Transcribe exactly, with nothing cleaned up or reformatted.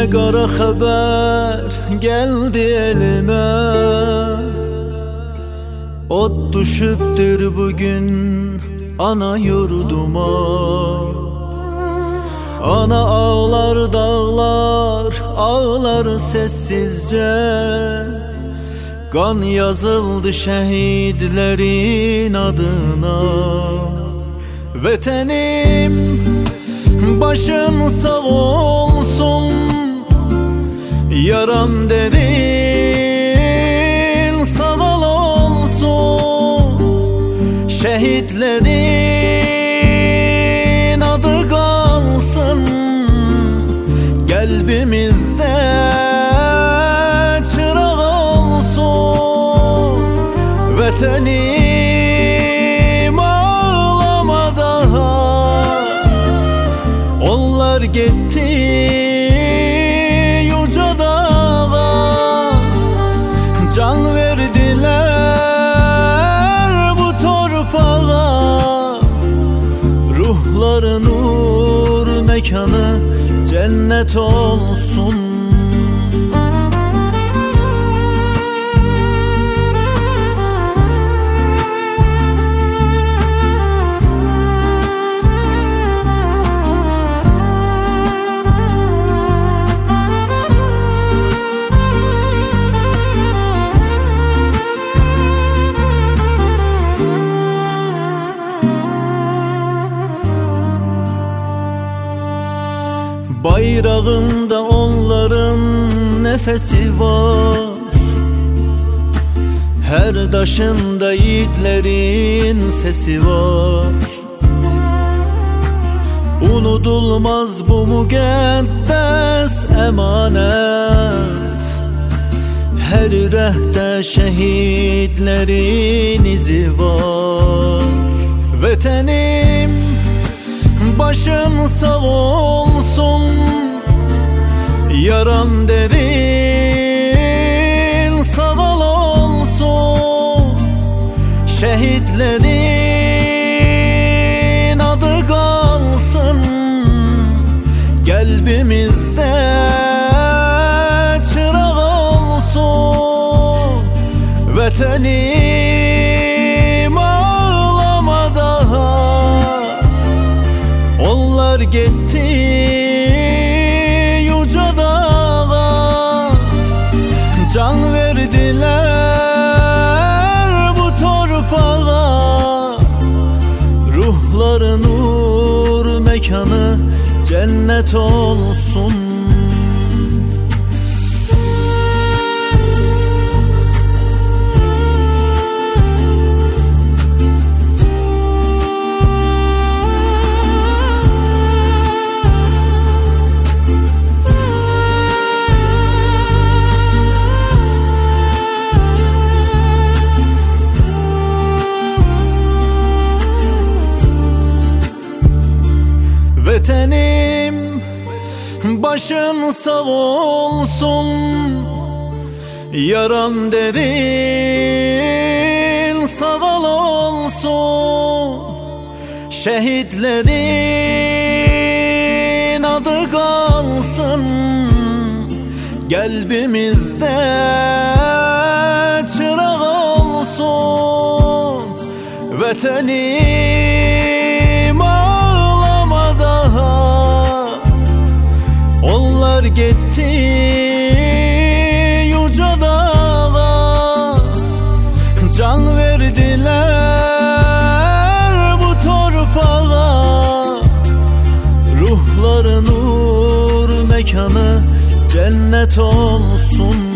Ne kara haber geldi elime, ot düşüptür bugün ana yurduma. Ana ağlar dağlar, ağlar sessizce. Kan yazıldı şehitlerin adına. Vetenim başın sağ olsun, yaram derin sağal olsun. Şehitlerin adı kalsın kalbimizde, çırak olsun. Vetenim ağlama daha, onlar gitti yüce dağa. Can verdiler bu torpağa, ruhları nur, mekanı cennet olsun. Bayrağında onların nefesi var, her taşında yiğitlerin sesi var. Unutulmaz bu mukaddes emanet, her rehte şehitlerin izi var. Vetenim başın sağ olsun, yaram derin sağal olsun. Şehitlerin adı kalsın kalbimizde, çırak olsun. Vetenim ağlama daha, onlar gitti yüce dağa. Can verdiler bu torpağa, ruhları nur, mekanı cennet olsun. Vetenim başın sağ olsun, yaram derin sağal olsun. Şehitlerin adı kalsın kalbimizde, çırak olsun. Vetenim ağlama daha, onlar gitti yüce dağa. Can verdiler bu torpağa, ruhları nur, mekanı cennet olsun.